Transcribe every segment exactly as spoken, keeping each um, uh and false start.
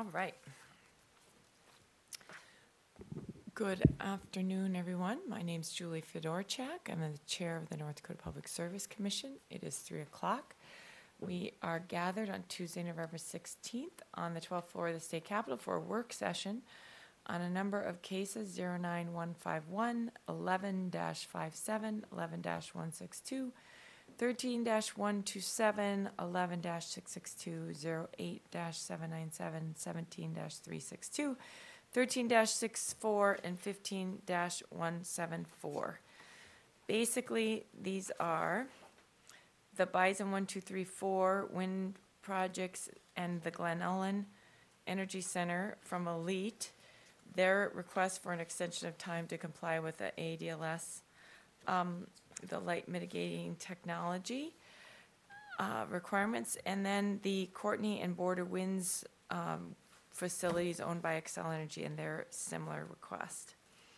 All right. Good afternoon, everyone. My name's Julie Fedorchak. I'm the chair of the North Dakota Public Service Commission. It is three o'clock. We are gathered on Tuesday, November sixteenth on the twelfth floor of the state capitol for a work session on a number of cases zero nine one five one, eleven dash fifty-seven, eleven dash one sixty-two, thirteen dash one twenty-seven, eleven dash six sixty-two, zero eight dash seven ninety-seven, seventeen dash three sixty-two, thirteen dash sixty-four, and fifteen dash one seventy-four. Basically, these are the Bison one two three four wind projects and the Glen Ellen Energy Center from Elite. Their request for an extension of time to comply with the A D L S, um, the light mitigating technology uh, requirements, and then the Courtney and Border Winds um, facilities owned by Xcel Energy and their similar request.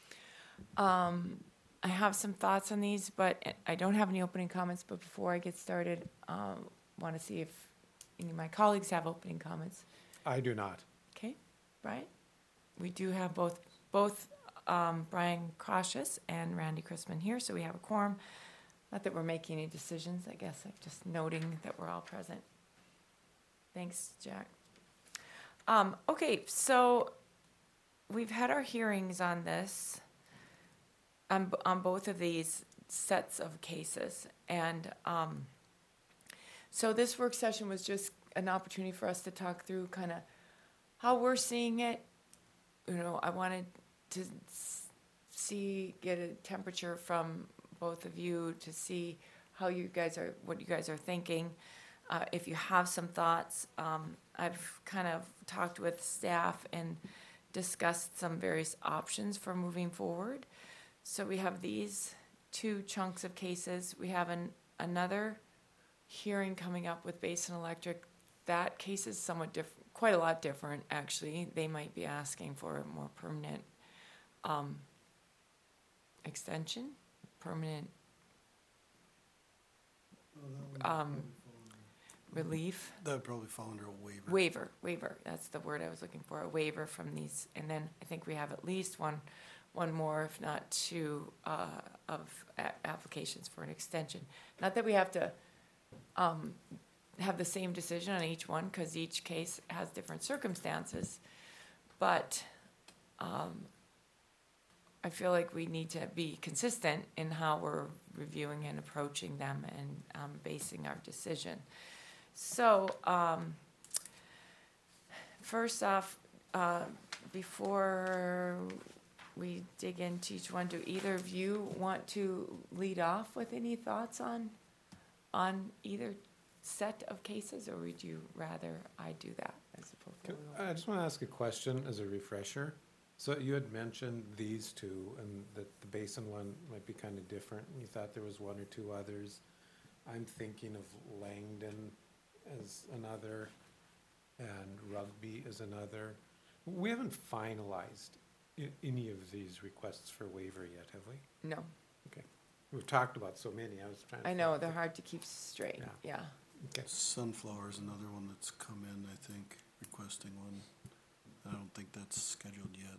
Um, I have some thoughts on these, but I don't have any opening comments. But before I get started, I um, want to see if any of my colleagues have opening comments. I do not. Okay, Brian? We do have both both um, Brian Cautious and Randy Chrisman here, so we have a quorum. Not that we're making any decisions, I guess I'm just noting that we're all present. Thanks, Jack. Um, okay, so we've had our hearings on this, on, on both of these sets of cases. And um, so this work session was just an opportunity for us to talk through kind of how we're seeing it. You know, I wanted to see, get a temperature from both of you to see how you guys are, what you guys are thinking. Uh, if you have some thoughts, um, I've kind of talked with staff and discussed some various options for moving forward. So we have these two chunks of cases. We have an, another hearing coming up with Basin Electric. That case is somewhat different, quite a lot different, actually. They might be asking for a more permanent um, extension, permanent um, relief. That would probably fall under a waiver. Waiver, waiver, that's the word I was looking for, a waiver from these. And then I think we have at least one, one more, if not two, uh, of a- applications for an extension. Not that we have to um, have the same decision on each one, because each case has different circumstances, but um, I feel like we need to be consistent in how we're reviewing and approaching them and um, basing our decision. So um, first off, uh, before we dig into each one, do either of you want to lead off with any thoughts on on either set of cases, or would you rather I do that as a portfolio? I just want to ask a question as a refresher. So you had mentioned these two, and that the Basin one might be kind of different. You thought there was one or two others. I'm thinking of Langdon as another, and Rugby as another. We haven't finalized I- any of these requests for waiver yet, have we? No, Okay. We've talked about so many. I was trying to. I know think. they're hard to keep straight. Yeah. Yeah. Okay. Sunflower is another one that's come in, I think, requesting one. I don't think that's scheduled yet.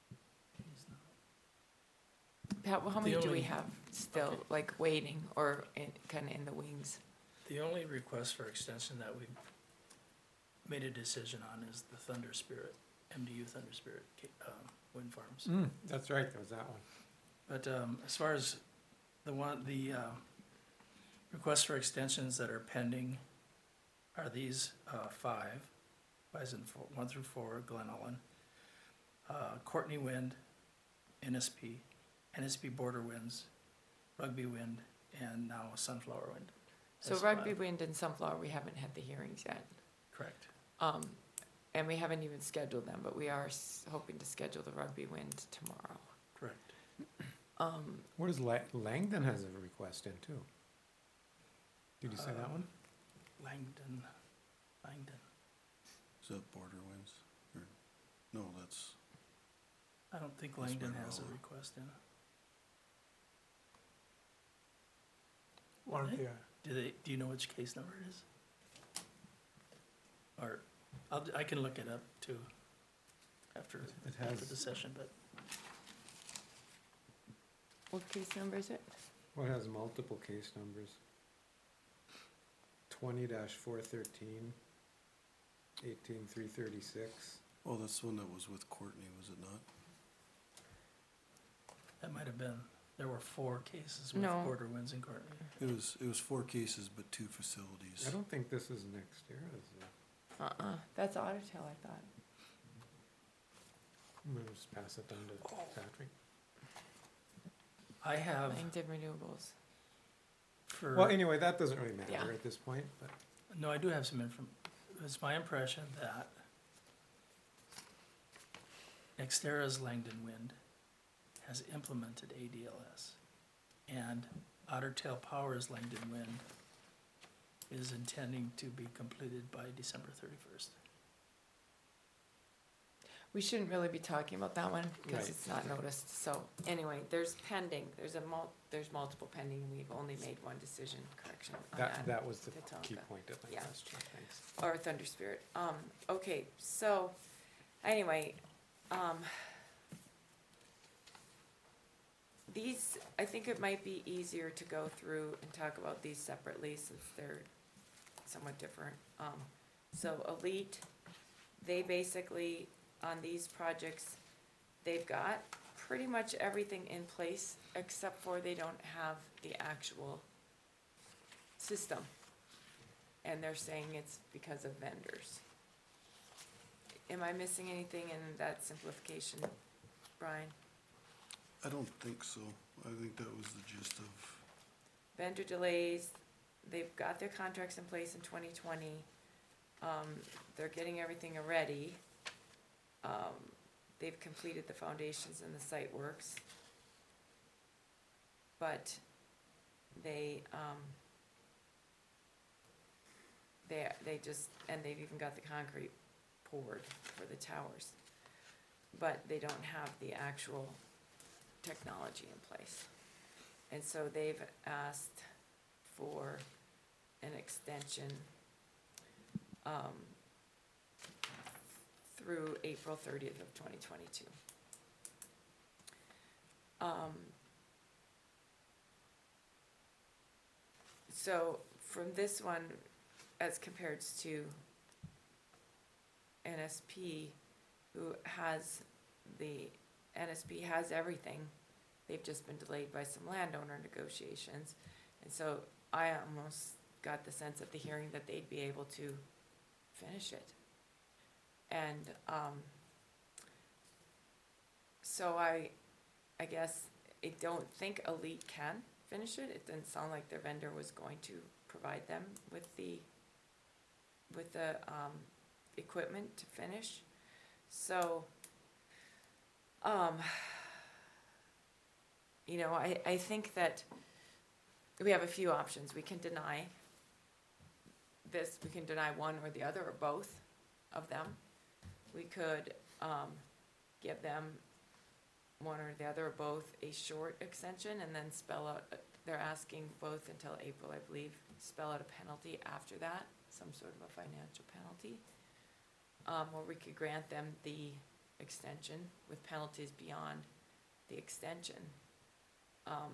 Pat, well, how The many do we only- have still, okay. like waiting or in, kind of in the wings? The only request for extension that we made a decision on is the Thunder Spirit, M D U Thunder Spirit ca- um, wind farms. Mm, that's right. There was that one. But um, as far as the one, the uh, requests for extensions that are pending are these uh, five, Bison four, one through four, Glen Ellen, uh, Courtney Wind, N S P, N S P Border Winds, Rugby Wind, and now Sunflower Wind. So That's Rugby five. Wind and Sunflower, we haven't had the hearings yet. Correct. Um, and we haven't even scheduled them, but we are s- hoping to schedule the Rugby Wind tomorrow. Correct. Um, What is La- Langdon has a request in too? Did you say that one? Langdon, Langdon. Is that Border Winds? Or, no, that's, I don't think That's Langdon Red has a Roller. request in. One of the, Do they, do you know which case number it is? Or I'll, I can look it up too after, It after has, the session, but What case number is it? well, it has multiple case numbers. Twenty four thirteen, eighteen three thirty-six. Oh, that's the one that was with Courtney, was it not? that might have been, there were four cases with No. Porter, Winds, and Courtney. It was, it was four cases, but two facilities. I don't think this is next year, is it? Uh-uh, that's Otter Tail, I thought. I'm gonna just pass it down to Patrick. I have Langdon Renewables. for. Well, anyway, that doesn't really Yeah. matter at this point, but No, I do have some inform, it's my impression that Nextera's Langdon Wind has implemented A D L S. And Otter Tail Power's Langdon Wind is intending to be completed by December thirty-first. We shouldn't really be talking about that one because Right. it's not noticed. So anyway, there's pending, there's a mul, there's multiple pending. We've only made one decision correction on that, that. that was the Tatanka. key point of my Yeah. question, thanks. Or Thunder Spirit. Um, okay, so anyway, um, these, I think it might be easier to go through and talk about these separately since they're somewhat different. Um, so Elite, they basically, on these projects, they've got pretty much everything in place except for they don't have the actual system. And they're saying it's because of vendors. Am I missing anything in that simplification, Brian? I don't think so. I think that was the gist of, Vendor delays, they've got their contracts in place in twenty twenty. Um, they're getting everything ready. Um, they've completed the foundations and the site works. But they, um, they, they just, and they've even got the concrete poured for the towers. But they don't have the actual technology in place. And so they've asked for an extension, um, through April thirtieth of twenty twenty-two. Um, so from this one, as compared to N S P, who has the, N S P has everything. They've just been delayed by some landowner negotiations. And so I almost got the sense at the hearing that they'd be able to finish it. And, um, so I, I guess, I don't think Elite can finish it. It didn't sound like their vendor was going to provide them with the, with the, um, equipment to finish. So, um, you know, I, I think that we have a few options. We can deny this, we can deny one or the other or both of them. We could, um, give them one or the other or both a short extension and then spell out, they're asking both until April, I believe, spell out a penalty after that, some sort of a financial penalty. Um, or we could grant them the extension with penalties beyond the extension. Um,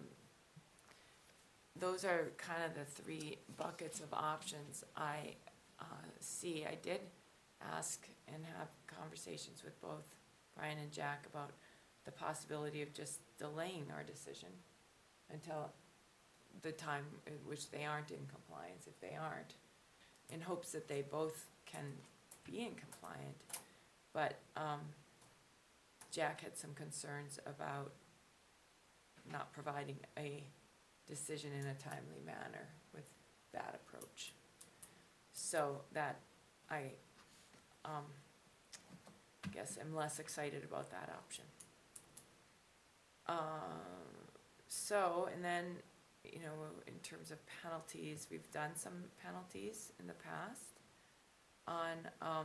those are kind of the three buckets of options I, uh, see. I did ask and have conversations with both Brian and Jack about the possibility of just delaying our decision until the time at which they aren't in compliance, if they aren't, in hopes that they both can be in compliant. But, um, Jack had some concerns about not providing a decision in a timely manner with that approach. So that, I, um, guess I'm less excited about that option. Um, so, and then, you know, in terms of penalties, we've done some penalties in the past on, um,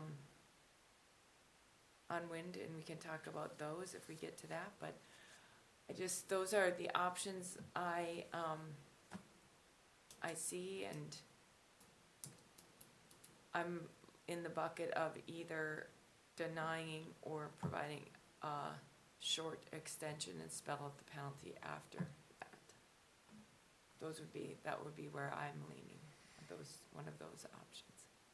on wind, and we can talk about those if we get to that, but I just, those are the options I, um, I see, and I'm in the bucket of either denying or providing a short extension and spell out the penalty after that. Those would be, that would be where I'm leaning, those, one of those options.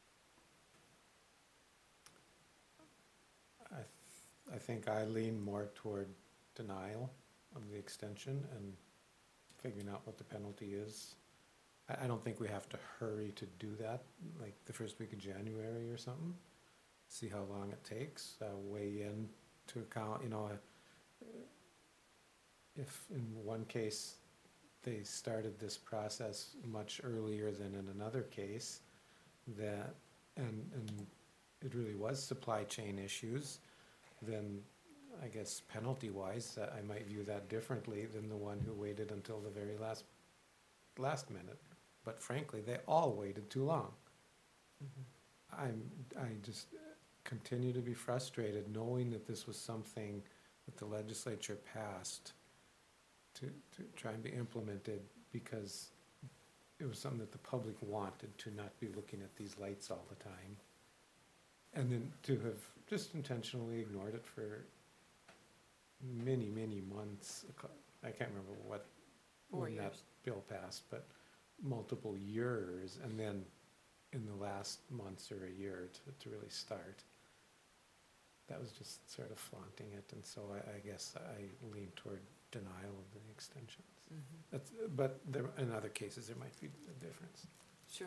I, th- I think I lean more toward denial of the extension and figuring out what the penalty is. I, I don't think we have to hurry to do that, like the first week of January or something. See how long it takes, uh, weigh in to account, you know, uh, if in one case they started this process much earlier than in another case, that, and, and it really was supply chain issues, then I guess penalty-wise, uh, I might view that differently than the one who waited until the very last, last minute. But frankly, they all waited too long. I'm, I just continue to be frustrated knowing that this was something that the legislature passed to, to try and be implemented because it was something that the public wanted, to not be looking at these lights all the time. And then to have just intentionally ignored it for many, many months. I can't remember what, Four when that years. bill passed, but multiple years, and then in the last months or a year to, to really start. That was just sort of flaunting it, and so I, I guess I lean toward denial of the extensions. Mhm. That's, but there, in other cases, there might be a difference. Sure.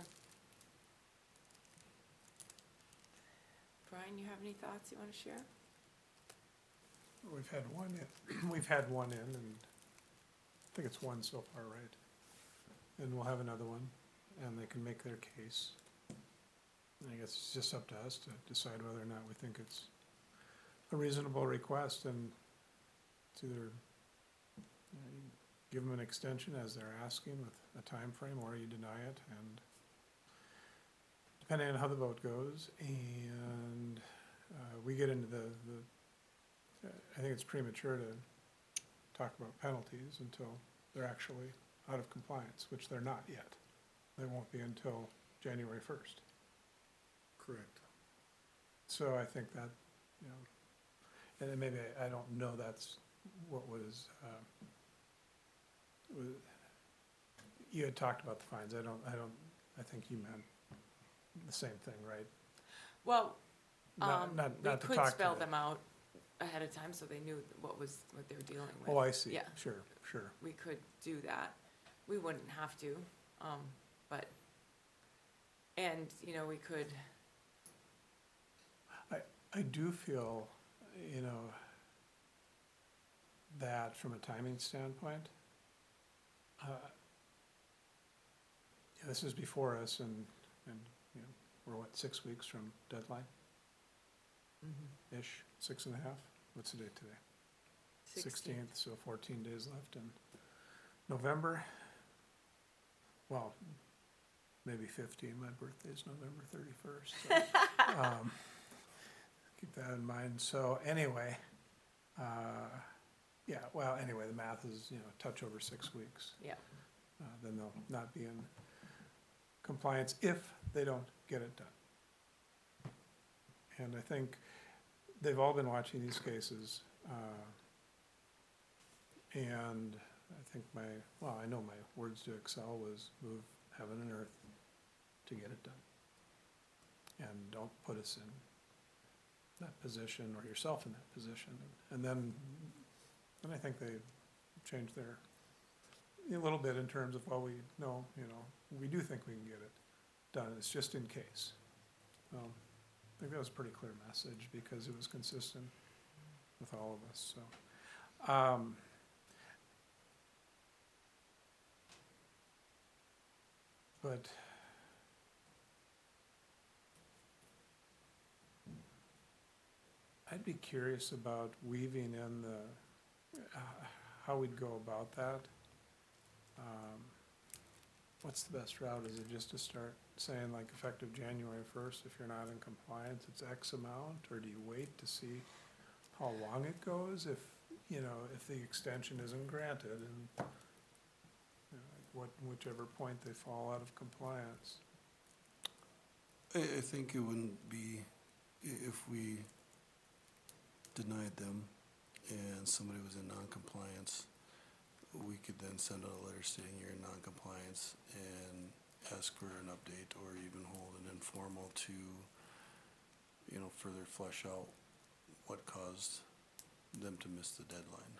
Brian, you have any thoughts you want to share? We've had one in, we've had one in, and I think it's one so far, right? And we'll have another one, and they can make their case. And I guess it's just up to us to decide whether or not we think it's a reasonable request, and it's either, you know, you give them an extension as they're asking with a time frame, or you deny it, and depending on how the vote goes, and uh, we get into the, the, I think it's premature to talk about penalties until they're actually out of compliance, which they're not yet. They won't be until January first. Correct. So I think that, you know, and then maybe, I don't know that's what was, uh, was, you had talked about the fines. I don't, I don't, I think you meant the same thing, right? Well, Not, um, not, we not to could talk to spell the- them out ahead of time so they knew what was, what they were dealing with. Oh, I see. Yeah. Sure, sure. We could do that. We wouldn't have to, um, but, and, you know, we could, I do feel, you know, that from a timing standpoint, uh, yeah, this is before us, and, and, you know, we're what, six weeks from deadline-ish, six and a half? What's the date today? Sixteenth, so fourteen days left in November. Well, maybe fifteen, my birthday's November thirty-first, so, um, keep that in mind. So anyway, uh, yeah, well, anyway, the math is, you know, a touch over six weeks. Yeah. Uh, then they'll not be in compliance if they don't get it done. And I think they've all been watching these cases, uh, and I think my, well, I know my words to Excel was move heaven and earth to get it done. And don't put us in that position, or yourself in that position. And then, and I think they changed their, a little bit in terms of, well, we know, you know, we do think we can get it done, it's just in case. Um, I think that was a pretty clear message, because it was consistent with all of us, so. Um, But I'd be curious about weaving in the, uh, how we'd go about that. Um, What's the best route? Is it just to start saying, like, effective January first, if you're not in compliance, it's X amount? Or do you wait to see how long it goes if, you know, if the extension isn't granted, and, you know, what, whichever point they fall out of compliance? I, I think it wouldn't be, i- if we denied them and somebody was in non-compliance, we could then send out a letter stating you're in non-compliance and ask for an update or even hold an informal to, you know, further flesh out what caused them to miss the deadline.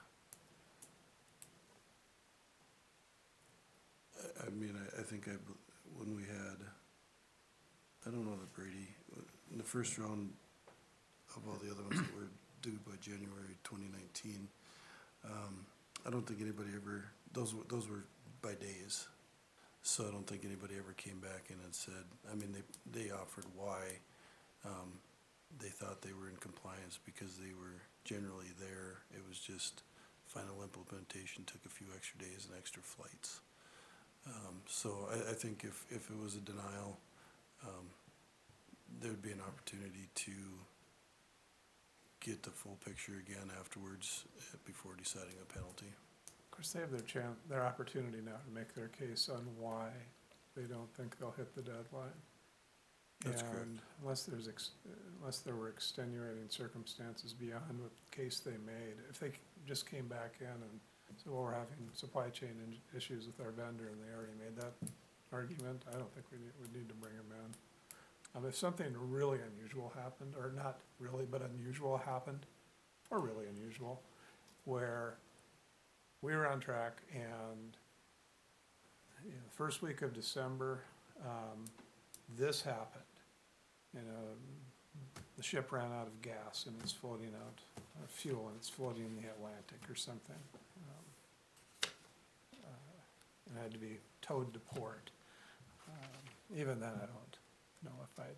I, I mean, I, I think I, bel- when we had, I don't know that Brady, in the first round of all the other ones that were due by January twenty nineteen, um, I don't think anybody ever, those, were- those were by days. So I don't think anybody ever came back in and said, I mean, they, they offered why, um, they thought they were in compliance because they were generally there. It was just final implementation took a few extra days and extra flights. Um, so I, I think if, if it was a denial, um, there'd be an opportunity to get the full picture again afterwards uh, before deciding a penalty. Of course, they have their chan, their opportunity now to make their case on why they don't think they'll hit the deadline. That's correct. And unless there's, ex- unless there were extenuating circumstances beyond what case they made, if they just came back in and said, well, we're having supply chain in- issues with our vendor, and they already made that argument, I don't think we need, we need to bring them in. Um, if something really unusual happened, or not really, but unusual happened, or really unusual, where we were on track and, you know, the first week of December, um, this happened. You know, the ship ran out of gas and it's floating out, uh, fuel, and it's floating in the Atlantic or something. Um, uh, and had to be towed to port. Um, even then, I don't know if I'd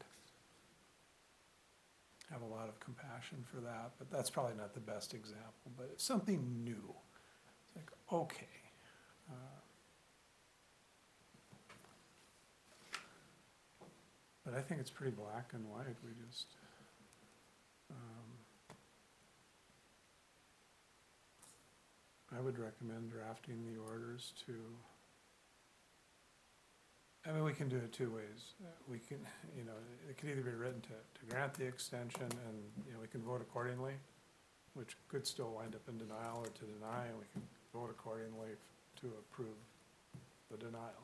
have a lot of compassion for that, but that's probably not the best example. But it's something new. It's like, okay. Uh, But I think it's pretty black and white. We just, um, I would recommend drafting the orders to, I mean, we can do it two ways. Uh, We can, you know, it could either be written to, to grant the extension and, you know, we can vote accordingly, which could still wind up in denial, or to deny, and we can vote accordingly to approve the denial.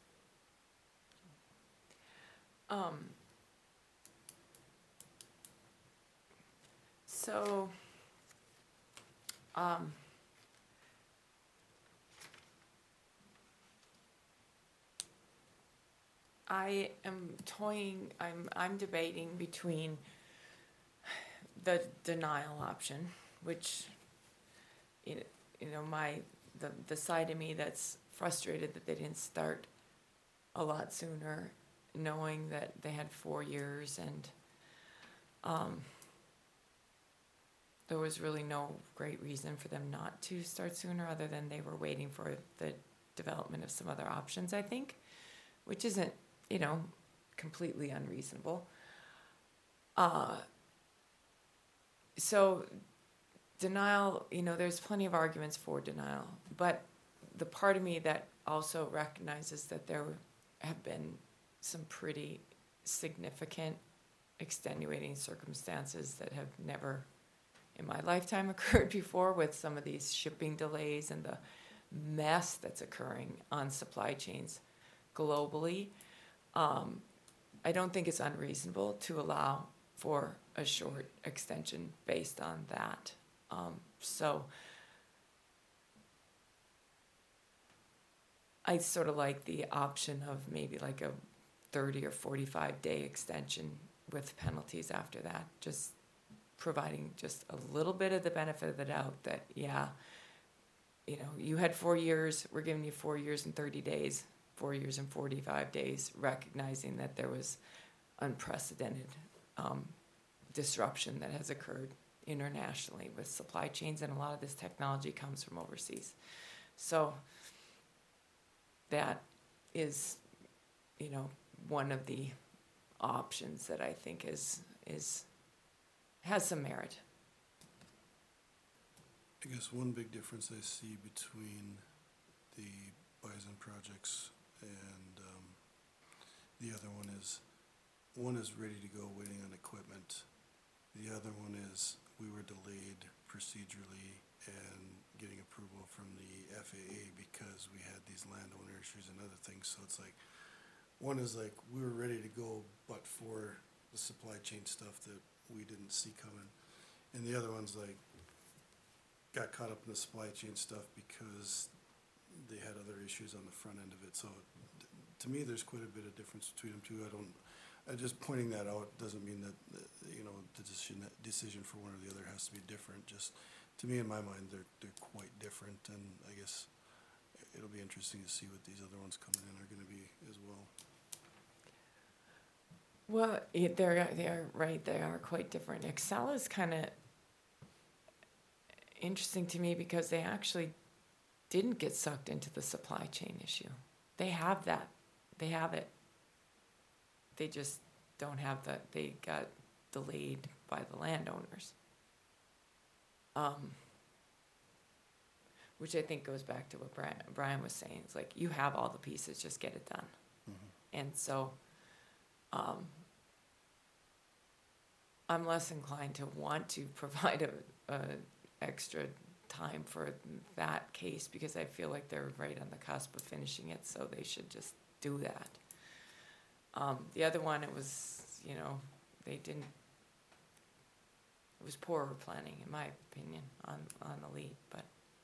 Um, so, um, I am toying, I'm, I'm debating between the denial option, which, you know, you know, my, the, the side of me that's frustrated that they didn't start a lot sooner, knowing that they had four years and um, there was really no great reason for them not to start sooner other than they were waiting for the development of some other options, I think, which isn't, you know, completely unreasonable. Uh, so denial, you know, there's plenty of arguments for denial, but the part of me that also recognizes that there have been some pretty significant extenuating circumstances that have never in my lifetime occurred before, with some of these shipping delays and the mess that's occurring on supply chains globally. Um, I don't think it's unreasonable to allow for a short extension based on that. Um, so I sort of like the option of maybe like a thirty or forty-five day extension with penalties after that, just providing just a little bit of the benefit of the doubt that, yeah, you know, you had four years, we're giving you four years and thirty days, four years and forty-five days, recognizing that there was unprecedented um, disruption that has occurred internationally with supply chains, and a lot of this technology comes from overseas. So that is, you know, one of the options that I think is is has some merit. I guess one big difference I see between the Bison projects and um, the other one is one is ready to go, waiting on equipment. The other one is, we were delayed procedurally and getting approval from the F A A because we had these landowner issues and other things, so it's like, one is like, we were ready to go, but for the supply chain stuff that we didn't see coming. And the other one's like, got caught up in the supply chain stuff because they had other issues on the front end of it, so t- to me, there's quite a bit of difference between them two. I don't, I just pointing that out doesn't mean that, uh, you know, the decision, decision for one or the other has to be different, just, to me, in my mind, they're, they're quite different, and I guess it'll be interesting to see what these other ones coming in are gonna be as well. Well, it, they're, they're right, they are quite different. Excel is kind of interesting to me because they actually didn't get sucked into the supply chain issue. They have that, they have it. They just don't have the, they got delayed by the landowners. Um, which I think goes back to what Brian, Brian was saying. It's like, you have all the pieces, just get it done. Mhm. And so, um, I'm less inclined to want to provide a, a extra time for that case because I feel like they're right on the cusp of finishing it, so they should just do that. Um, the other one, it was, you know, they didn't, it was poorer planning, in my opinion, on, on the lead, but.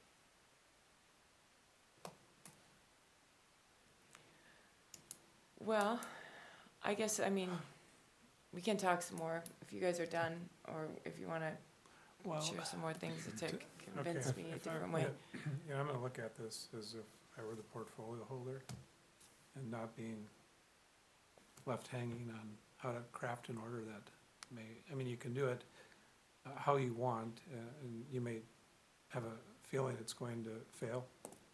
Well, I guess, I mean, we can talk some more if you guys are done, or if you wanna Well, share some more things to to- convince okay, me a if I- different way. yeah, You know, I'm gonna look at this as if I were the portfolio holder and not being left hanging on how to craft an order that may, I mean, you can do it uh, how you want, uh, and you may have a feeling it's going to fail.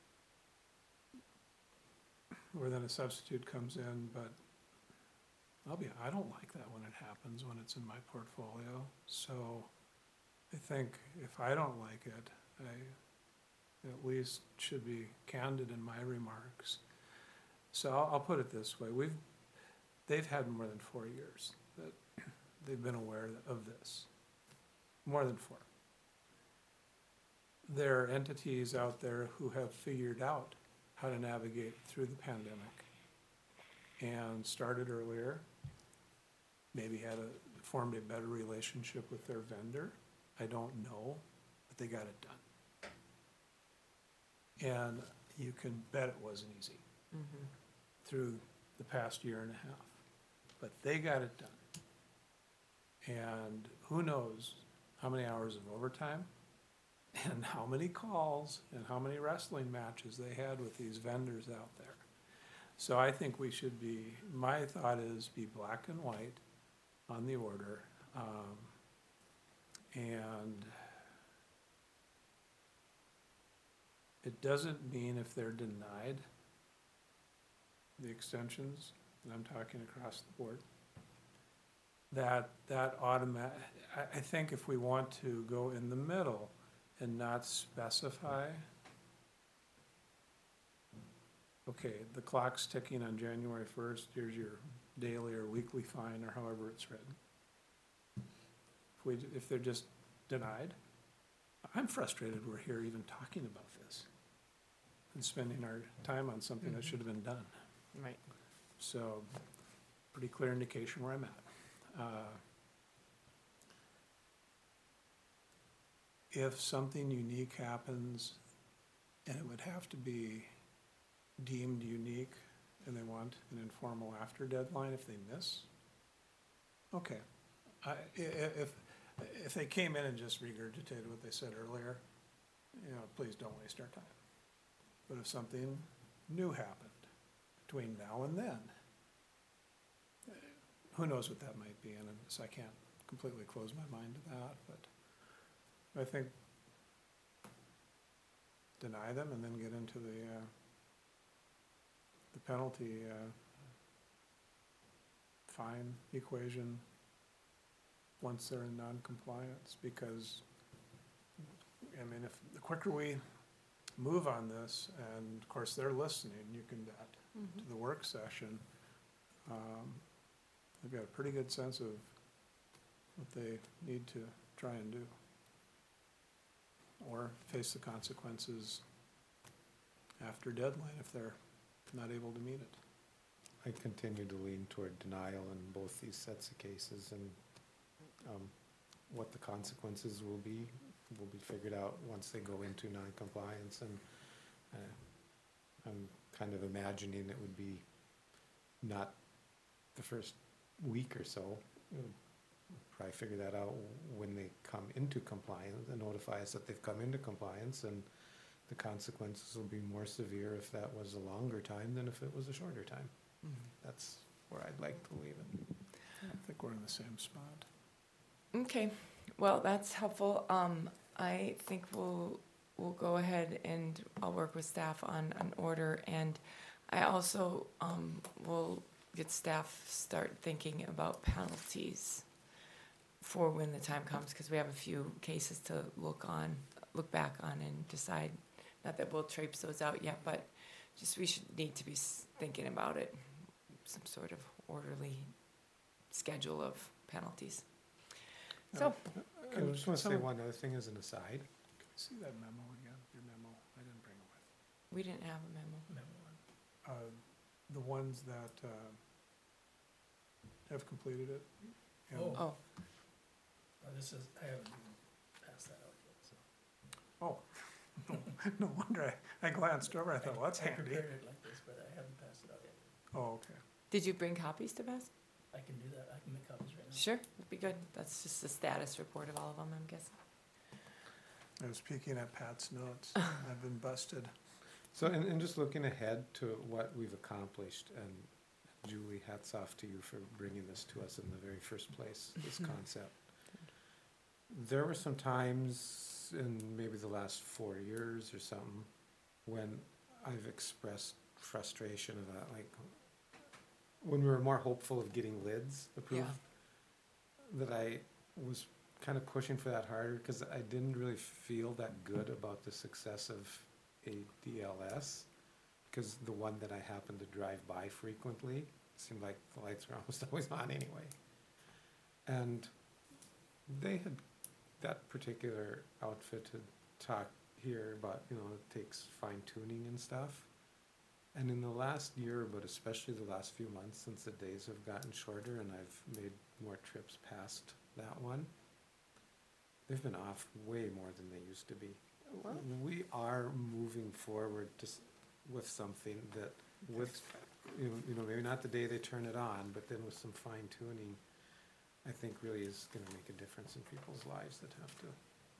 Or then a substitute comes in, but I'll be, I don't like that when it happens, when it's in my portfolio. So I think if I don't like it, I at least should be candid in my remarks. So I'll, I'll put it this way, we've, they've had more than four years that they've been aware of this, more than four. There are entities out there who have figured out how to navigate through the pandemic and started earlier, maybe had a, formed a better relationship with their vendor. I don't know, but they got it done. And you can bet it wasn't easy Mhm. through the past year and a half, but they got it done. And who knows how many hours of overtime and how many calls and how many wrestling matches they had with these vendors out there. So I think we should be, my thought is be black and white on the order. Um, and it doesn't mean if they're denied the extensions, and I'm talking across the board, that that automatic, I, I think if we want to go in the middle and not specify, okay, the clock's ticking on January first, here's your daily or weekly fine, or however it's written. If we, if they're just denied, I'm frustrated we're here even talking about this and spending our time on something that should have been done. Right. So, pretty clear indication where I'm at. Uh, If something unique happens, and it would have to be deemed unique, and they want an informal after deadline if they miss, okay. I, i- if, if they came in and just regurgitated what they said earlier, you know, please don't waste our time. But if something new happened between now and then, uh, who knows what that might be, and so I can't completely close my mind to that, but I think deny them and then get into the, uh, the penalty, uh, fine equation once they're in non-compliance, because, I mean, if, the quicker we move on this, and of course they're listening, you can bet, to the work session, um, they've got a pretty good sense of what they need to try and do. Or face the consequences after deadline if they're not able to meet it. I continue to lean toward denial in both these sets of cases, and um, what the consequences will be, will be figured out once they go into non-compliance, and uh, I'm kind of imagining it would be not the first week or so. We'll probably figure that out when they come into compliance and notify us that they've come into compliance, and the consequences will be more severe if that was a longer time than if it was a shorter time. That's where I'd like to leave it. I think we're in the same spot. Okay, well, that's helpful. Um, I think we'll, we'll go ahead and I'll work with staff on an order, and I also, um, will get staff start thinking about penalties for when the time comes, because we have a few cases to look on, look back on and decide. Not that we'll traipse those out yet, but just we should need to be s- thinking about it, some sort of orderly schedule of penalties. So, I just want to say Some- one other thing as an aside. Can I see that memo again, your memo? I didn't bring it with. we didn't have a memo. Uh, the ones that, uh, have completed it. and- Oh. Oh, Uh, This is, I haven't even passed that out yet, so. Oh, no wonder I, I glanced over, I thought, well, that's I handy. prepared it like this, but I haven't passed it out yet. Oh, okay. did you bring copies to Beth? I can do that, I can make copies right now. Sure, that'd be good. That's just a status report of all of them, I'm guessing. I was peeking at Pat's notes. I've been busted. So, and, and just looking ahead to what we've accomplished, and Julie, hats off to you for bringing this to us in the very first place, this concept. There were some times in maybe the last four years or something, when I've expressed frustration about, like, when we were more hopeful of getting lids approved, that I was kind of pushing for that harder, because I didn't really feel that good about the success of a D L S, because the one that I happened to drive by frequently seemed like the lights were almost always on anyway. And they had, that particular outfit had talked here about, you know, it takes fine tuning and stuff. And in the last year, but especially the last few months, since the days have gotten shorter and I've made more trips past that one, they've been off way more than they used to be. We are moving forward to, s- with something that, with, you know, you know, maybe not the day they turn it on, but then with some fine tuning, I think really is gonna make a difference in people's lives that have to,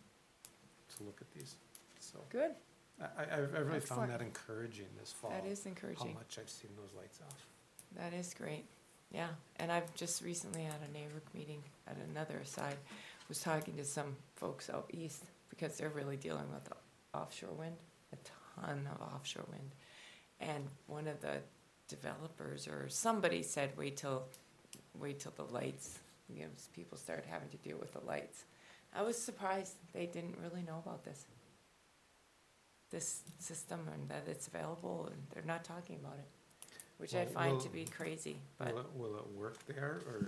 to look at these, so. Good, I, I, I've really Excellent. found that encouraging this fall. that is How encouraging. much I've seen those lights off. That is great, yeah. And I've just recently had a NARUC meeting at another aside, was talking to some folks out east, because they're really dealing with the offshore wind, a ton of offshore wind. And one of the developers or somebody said, wait till, wait till the lights, you know, people start having to deal with the lights. I was surprised they didn't really know about this. This system, and that it's available, and they're not talking about it, which I Well, find will- to be crazy, but Will it, will it work there, or,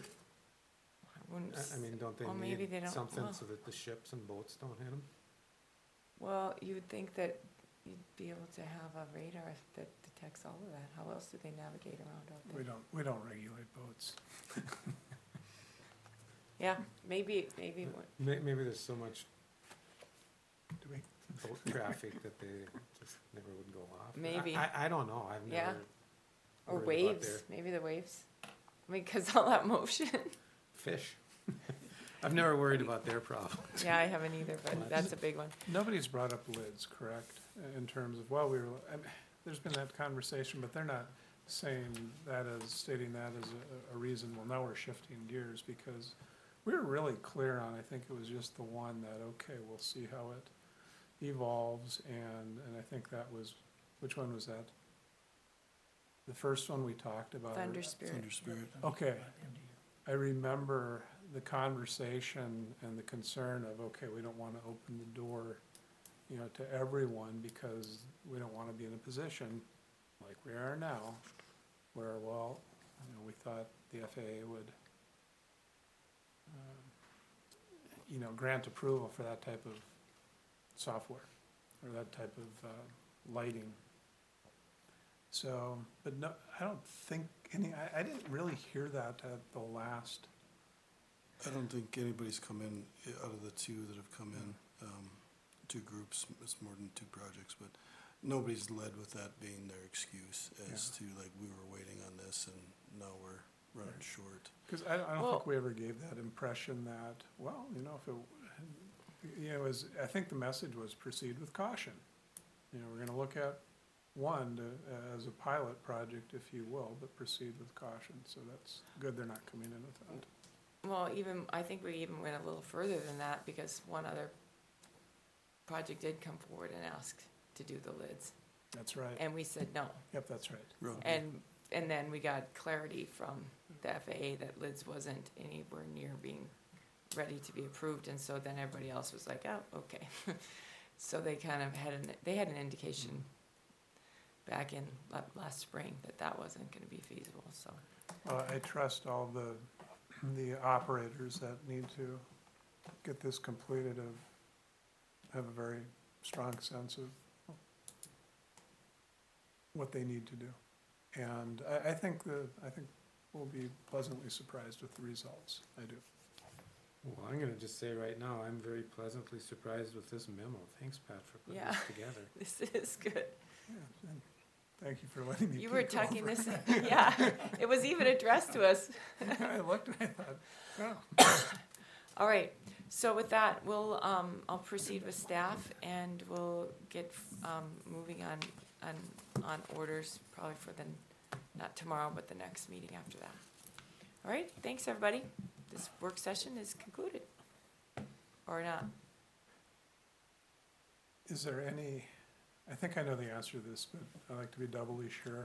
I wouldn't. I- I mean, don't they Well, maybe they need don't- something well. so that the ships and boats don't hit them? Well, you would think that you'd be able to have a radar that detects all of that. How else do they navigate around out We there? don't, we don't regulate boats. Yeah, maybe, maybe, what- May, maybe there's so much Do we? boat traffic that they just never would go off. I- Maybe. I, I don't know, I've Yeah. never. or worried about waves, their maybe the waves. I mean, cause all that motion. Fish. I've never worried about their problem. Yeah, I haven't either, but that's a big one. Nobody's brought up lids, correct? In terms of, well, we were, I mean, there's been that conversation, but they're not saying that as, stating that as a, a reason, well, now we're shifting gears, because we were really clear on, I think it was just the one that, okay, we'll see how it evolves, and, and I think that was, which one was that? The first one we talked about? or- Thunder Spirit. Thunder Spirit. Okay. I remember the conversation and the concern of, okay, we don't wanna open the door, you know, to everyone, because we don't wanna be in a position like we are now, where, well, you know, we thought the F A A would uh, you know, grant approval for that type of software or that type of uh, lighting. So, but no, I don't think any, I, I didn't really hear that at the last. I don't think anybody's come in, uh, out of the two that have come in, um, two groups, it's more than two projects, but nobody's led with that being their excuse as to like, we were waiting on this and now we're running Right. short. Because I, I don't Well- think we ever gave that impression that, well, you know, if it, you know, it was, I think the message was proceed with caution. You know, we're gonna look at one to, as a pilot project, if you will, but proceed with caution. So that's good they're not coming in with that. Well, even, I think we even went a little further than that because one other project did come forward and asked to do the lids. That's right. And we said no. Yep, that's right. Road- And, and then we got clarity from the F A A that lids wasn't anywhere near being ready to be approved. And so then everybody else was like, oh, okay. So they kind of had an, they had an indication back in la- last spring that that wasn't gonna be feasible, so. Well, I trust all the, the operators that need to get this completed of, have a very strong sense of what they need to do. And I, I think the, I think we'll be pleasantly surprised with the results. I do. Well, I'm gonna just say right now, I'm very pleasantly surprised with this memo. Thanks, Pat, for putting Yeah. this together. This is good. Yeah, and thank you for letting me You were peek tucking over. this, in. Yeah, it was even addressed to us. I looked and I thought, oh, All right, so with that, we'll, um, I'll proceed with staff and we'll get, um, moving on, on, on orders probably for the, not tomorrow, but the next meeting after that. All right, thanks, everybody. This work session is concluded. Or not. is there any, I think I know the answer to this, but I'd like to be doubly sure.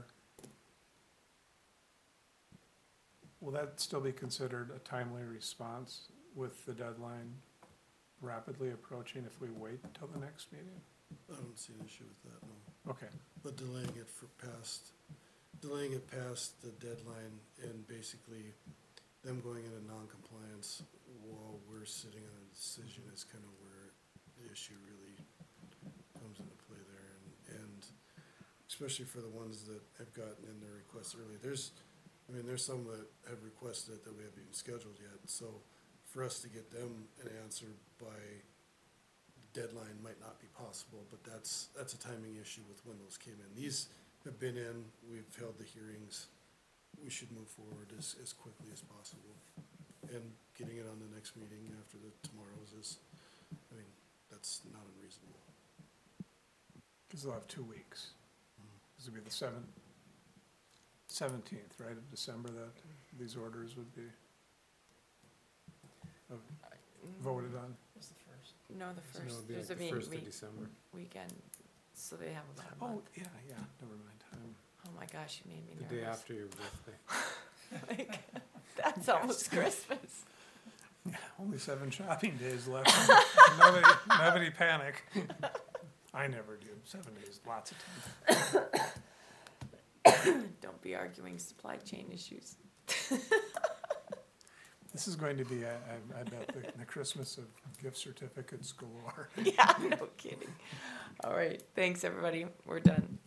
Will that still be considered a timely response with the deadline rapidly approaching if we wait until the next meeting? I don't see an issue with that, no. Okay, But delaying it for past, delaying it past the deadline and basically them going into non-compliance while we're sitting on a decision is kind of where the issue really comes into play there. And, and especially for the ones that have gotten in their requests early, there's, I mean, there's some that have requested it that we haven't even scheduled yet. So for us to get them an answer by deadline might not be possible, but that's, that's a timing issue with when those came in. These have been in, we've held the hearings, we should move forward as, as quickly as possible. And getting it on the next meeting after the tomorrow's is, I mean, that's not unreasonable. because they'll have two weeks. This would be the seventh, seventeenth, right, of December that these orders would be uh, voted on. Was the first. No, the So it'll first, be there's like a the week, first of week, December. weekend, so they have about a Oh, month. yeah, yeah, never mind. Um, Oh my gosh, you made me The day nervous. after your birthday. Like, that's almost Christmas. Yeah, only seven shopping days left. Nobody, nobody panic. I never do. Seven days, lots of time. Don't be arguing supply chain issues. This is going to be, I, I I bet, the, the Christmas of gift certificates galore. Yeah, no kidding. All right, thanks, everybody. We're done.